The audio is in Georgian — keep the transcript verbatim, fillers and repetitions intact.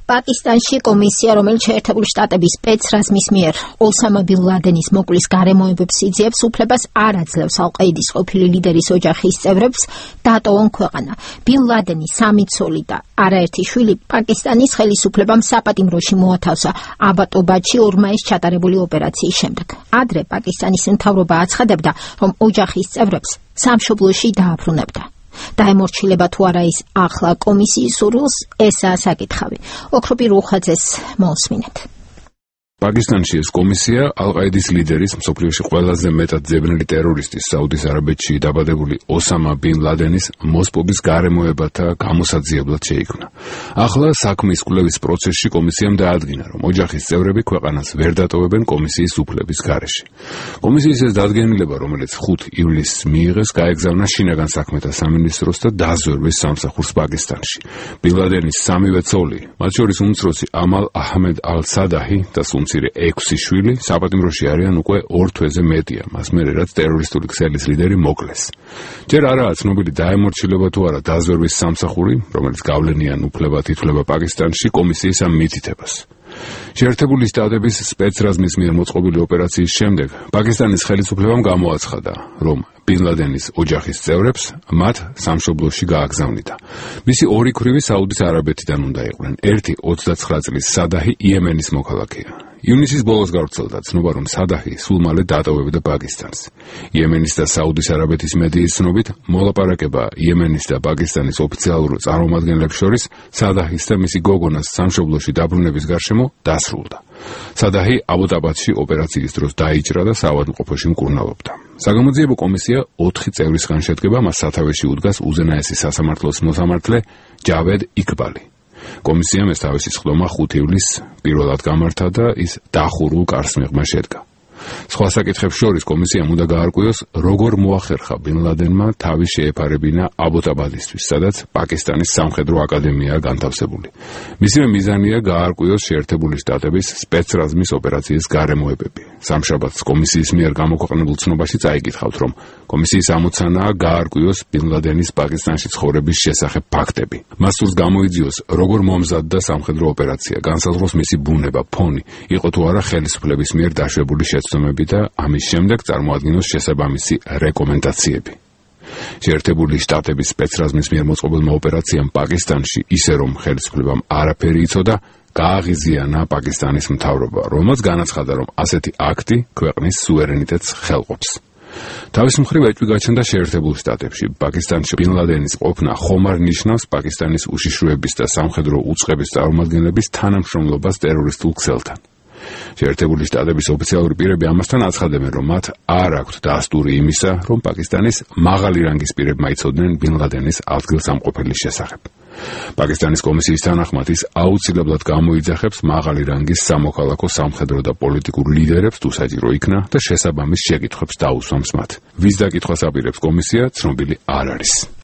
პაკისტანში კომისია, რომელიც შეერთებული შტატების სპეცრაზმის მიერ ოსამა ბინ ლადენის მოკვლის გარემოებებს იძიებს, უფლებას არ აძლევს ალ-ყაიდის ყოფილი ლიდერის ოჯახის წევრებს დატოვონ ქვეყანა. ბინ ლადენის სამი ცოლი და არაერთი შვილი პაკისტანის ხელისუფლებამ საპატიმროში მოათავსა აბატობაჩი ორმაის ჩატარებული ოპერაციის შემდეგ. ადრე პაკისტანის მთავრობა აცხადებდა, რომ ოჯახის წევრებს სამშობლოში დააბრუნებდა. დაემორჩილება თუ არა ის ახლა კომისიის სურვილს, ესაა საკითხავი. ოქროპი რუხაძეს მოусმინეთ. პაკისტანში ეს კომისია ალ-ყაიდის ლიდერის, მსოფლიოში ყველაზე მეტად ძებნელი ტერორისტის, საუდის არაბეთში დაბადებული ოსამა ბინ ლადენის მოსპობის გარემოებათა გამოსაძიებლად შეიქმნა. ახლა საქმის კვლევის პროცესში კომისიამ დაადგინა, რომ ოჯახის წევრები ქვეყანას ვერ დატოვებენ კომისიის უფლების გარეშე. კომისიის ეს დადგენილება, რომელიც ხუთი ივლისს მიიღეს, გაეგზავნა შინაგან საქმეთა სამინისტროს და დაზვერვის სამსახურს პაკისტანში. ბინ ლადენის სამივე ცოლი, მათ შორის უმცროსი ამალ აჰმედ ალ-სადაჰი და მცირე ექვსი შვილი საპატიმროში არიან უკვე ორ თვეზე მეტია, მას მერე რაც ტერორისტული ქსელის ლიდერი მოკლეს. ჯერ არაა ცნობილი დაემორჩილება თუ არა დაზვერვის სამსახური, რომელიც გავლენიან უფლებად ითვლება პაკისტანში კომისიის ამ მითითებას. შეერთებული შტატების სპეცრაზმის მიერ მოწყობილი ოპერაციის შემდეგ პაკისტანის ხელისუფლებამ გამოაცხადა, რომ ბინ ლადენის ოჯახის წევრებს მათ სამშობლოში გააგზავნიდა. მისი ორი ქვრივი საუდის არაბეთიდან უნდა იყვნენ. ერთი ოცდაცხრა წლის სადაჰი იემენის მოქალაქეა. ივნისის ბოლოს გავრცელდა ცნობა, რომ სადაჰი სულ მალე დატოვებდა პაკისტანს. იემენის და საუდის არაბეთის მედიის ცნობით, მოლაპარაკება იემენის და პაკისტანის ოფიციალურ წარმომადგენლებს შორის სადაჰის და მისი გოგონას სამშობლოში დაბრუნების გარშემო დასრულდა. სადაჰი აბოტაბადში ოპერაციის დროს დაიჭრა და საავადმყოფოში მკურნალობდა. საგამოძიებო კომისია ოთხი წევრისგან შედგება, მას სათავეში უდგას უზენაესი სასამართლოს მოსამართლე ჯავედ იქბალი. კომისიამ ეს თავისი სხდომა ხუთი ივლისს პირველად გამართა და ის დახურულ კარს მიღმა შედგა. სხვა საკითხებს შორის კომისიამ უნდა გაარკვიოს, როგორ მოახერხა ბინ ლადენმა თავი შეეფარებინა აბოტაბადისთვის, სადაც პაკისტანის სამხედრო აკადემიაა განთავსებული. მისივე მიზანია გაარკვიოს შეერთებული შტატების სპეცრაზმის ოპერაციის გარემოებები. სამშაბათს კომისიის მიერ გამოქვეყნებულ ცნობაში წაიკითხავთ, რომ კომისიის ამოცანაა გაარკვიოს ბინ ლადენის პაკისტანში ცხოვრების შესახებ ფაქტები. მას სურს გამოიძიოს, როგორ მომზადდა სამხედრო ოპერაცია, განსაზღვროს მისი ბუნება, ფონი, იყო თუ არა ხელისუფლების მიერ დაშვებული შეცდომები და ამის შემდეგ წარმოადგინოს შესაბამისი რეკომენდაციები. შეერთებული შტატების სპეცრაზმის მიერ მოწყობილმა ოპერაციამ პაკისტანში, ისე რომ ხელისუფლებამ არაფერი იცოდა, გააღიზიანა პაკისტანის მთავრობა, რომელმაც განაცხადა, რომ ასეთი აქტი ქვეყნის სუვერენიტეტს ხელყოფს. თავის მხრივ ეჭვი გაჩნდა შეერთებულ შტატებში. პაკისტანში ბინ ლადენის ყოფნა ხომ არ ნიშნავს პაკისტანის უშიშროების და სამხედრო უწყების წარმომადგენლების თანამშრომლობას ტერორისტულ ქსელთან. შეერთებული შტატების ოფიციალური პირები ამასთან აცხადებენ, რომ მათ არ აქვთ დასტური იმისა, რომ პაკისტანის მაღალი რანგის პირებმა იცოდნენ ბინ ლადენის ადგილსამყოფელის შესახებ. პაკისტანის კომისიის თანახმად ის აუცილებლად გამოიძახებს მაღალი რანგის სამოქალაქო, სამხედრო და პოლიტიკურ ლიდერებს, თუ საჭირო იქნა და შესაბამის შეკითხვებს დაუსვამს მათ. ვის დაკითხვას აპირებს კომისია, ცნობილი არ არის.